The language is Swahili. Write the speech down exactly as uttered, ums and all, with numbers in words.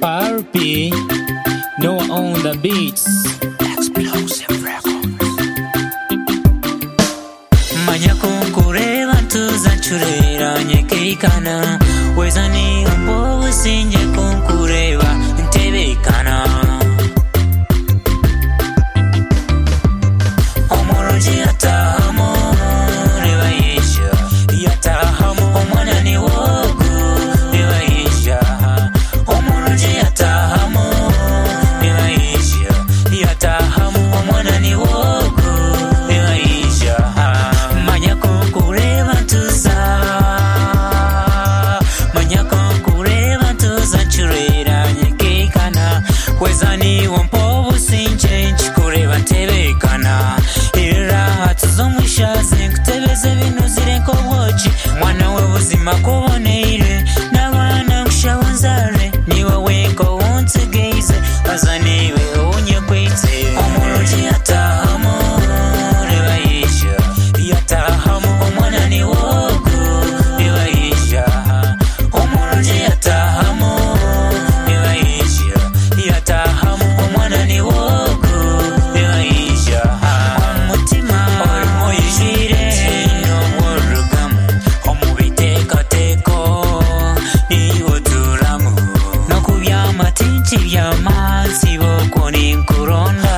R P, Noah on the beats. Explosive Records. Manya kunkureba ntuzanshurera nyekekana wezani umbobo sinje kunkureba ntebekana omoroji atahamo reba yesha yatahamo omwana ni wogu reba yesha omoroji atahamo reba yesha yatahamo omwana ni wogu reba yesha manya kunkureba ntuza manya kunkureba ntuzanshurera nyekekana wezani umbobo sinje nchikureba ntebekana tuzomwishaze nkutebeze bino zirenko wochi mwana w'ubuzima kuboneyire n'abana nkushaho nzare niba wenko wuntegeize baza niwe unyekwitse omoroji yatahamo reba yisha yatahamo omwana ni wogu reba yisha omoroji yatahamo reba yisha yatahamo omwana ni wogu reba yisha umutima amazi boko ninkuronda